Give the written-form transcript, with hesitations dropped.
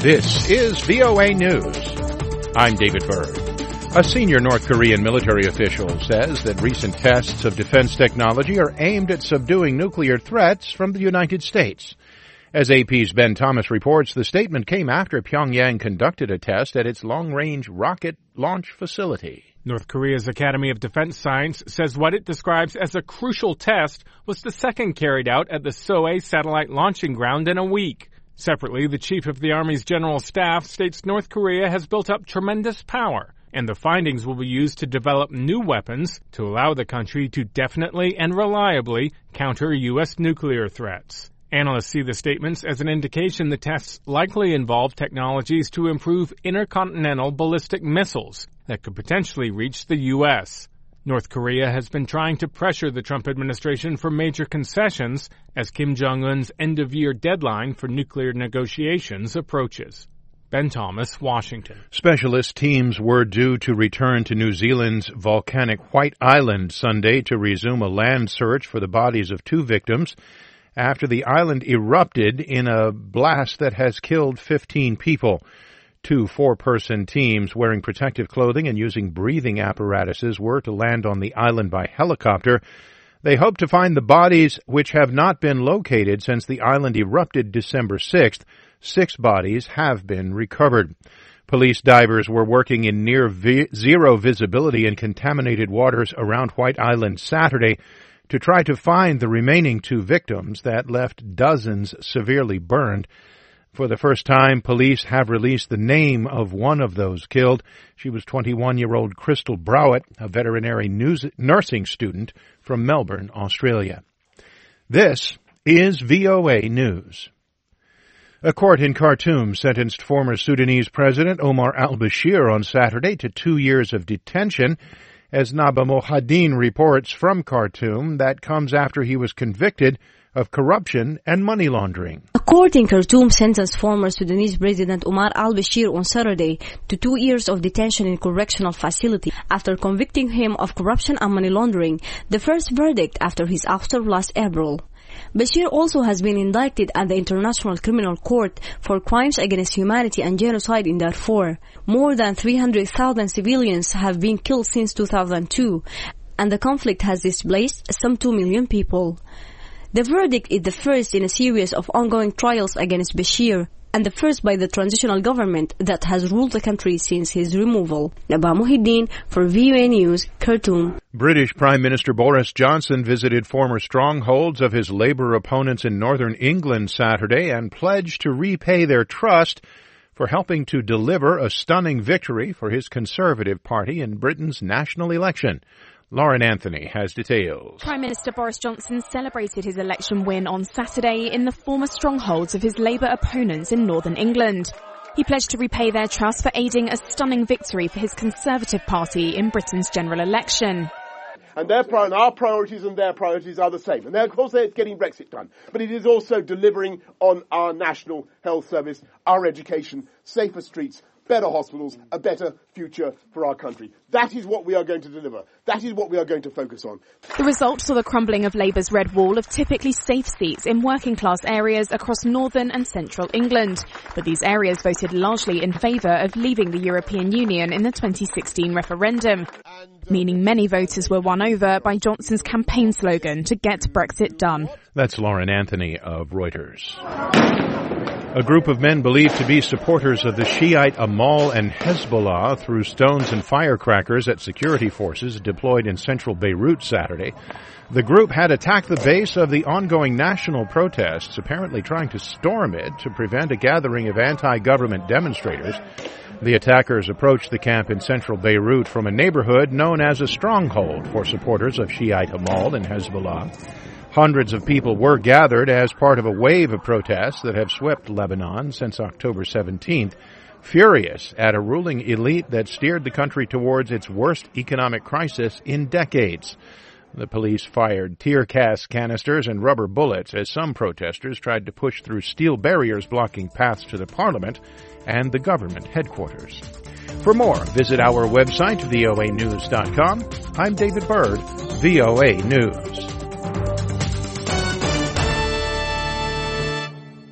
This is VOA News. I'm David Byrd. A senior North Korean military official says that recent tests of defense technology are aimed at subduing nuclear threats from the United States. As AP's Ben Thomas reports, the statement came after Pyongyang conducted a test at its long-range rocket launch facility. North Korea's Academy of Defense Science says what it describes as a crucial test was the second carried out at the Sohae satellite launching ground in a week. Separately, the chief of the Army's General Staff states North Korea has built up tremendous power, and the findings will be used to develop new weapons to allow the country to definitely and reliably counter U.S. nuclear threats. Analysts see the statements as an indication the tests likely involve technologies to improve intercontinental ballistic missiles that could potentially reach the U.S. North Korea has been trying to pressure the Trump administration for major concessions as Kim Jong-un's end-of-year deadline for nuclear negotiations approaches. Ben Thomas, Washington. Specialist teams were due to return to New Zealand's volcanic White Island Sunday to resume a land search for the bodies of two victims after the island erupted in a blast that has killed 15 people. Two four-person teams wearing protective clothing and using breathing apparatuses were to land on the island by helicopter. They hope to find the bodies, which have not been located since the island erupted December 6th. 6 bodies have been recovered. Police divers were working in near zero visibility in contaminated waters around White Island Saturday to try to find the remaining 2 victims that left dozens severely burned. For the first time, police have released the name of one of those killed. She was 21-year-old Crystal Browett, a veterinary nursing student from Melbourne, Australia. This is VOA News. A court in Khartoum sentenced former Sudanese President Omar al-Bashir on Saturday to 2 years of detention. As Naba Mohadin reports from Khartoum, that comes after he was convicted of corruption and money laundering. A court in Khartoum sentenced former Sudanese President Omar al-Bashir on Saturday to 2 years of detention in correctional facility after convicting him of corruption and money laundering, the first verdict after his ouster last April. Bashir also has been indicted at the International Criminal Court for crimes against humanity and genocide in Darfur. More than 300,000 civilians have been killed since 2002, and the conflict has displaced some 2 million people. The verdict is the first in a series of ongoing trials against Bashir, and the first by the transitional government that has ruled the country since his removal. Naba Mohideen for VOA News, Khartoum. British Prime Minister Boris Johnson visited former strongholds of his Labour opponents in northern England Saturday and pledged to repay their trust for helping to deliver a stunning victory for his Conservative Party in Britain's national election. Lauren Anthony has details. Prime Minister Boris Johnson celebrated his election win on Saturday in the former strongholds of his Labour opponents in northern England. He pledged to repay their trust for aiding a stunning victory for his Conservative Party in Britain's general election. And our priorities and their priorities are the same. And of course, it's getting Brexit done. But it is also delivering on our national health service, our education, safer streets, better hospitals, a better future for our country. That is what we are going to deliver. That is what we are going to focus on. The result saw the crumbling of Labour's red wall of typically safe seats in working class areas across northern and central England. But these areas voted largely in favour of leaving the European Union in the 2016 referendum, meaning many voters were won over by Johnson's campaign slogan to get Brexit done. That's Lauren Anthony of Reuters. A group of men believed to be supporters of the Shiite Amal and Hezbollah threw stones and firecrackers at security forces deployed in central Beirut Saturday. The group had attacked the base of the ongoing national protests, apparently trying to storm it to prevent a gathering of anti-government demonstrators. The attackers approached the camp in central Beirut from a neighborhood known as a stronghold for supporters of Shiite Amal and Hezbollah. Hundreds of people were gathered as part of a wave of protests that have swept Lebanon since October 17th, furious at a ruling elite that steered the country towards its worst economic crisis in decades. The police fired tear gas canisters and rubber bullets as some protesters tried to push through steel barriers blocking paths to the parliament and the government headquarters. For more, visit our website, voanews.com. I'm David Byrd, VOA News.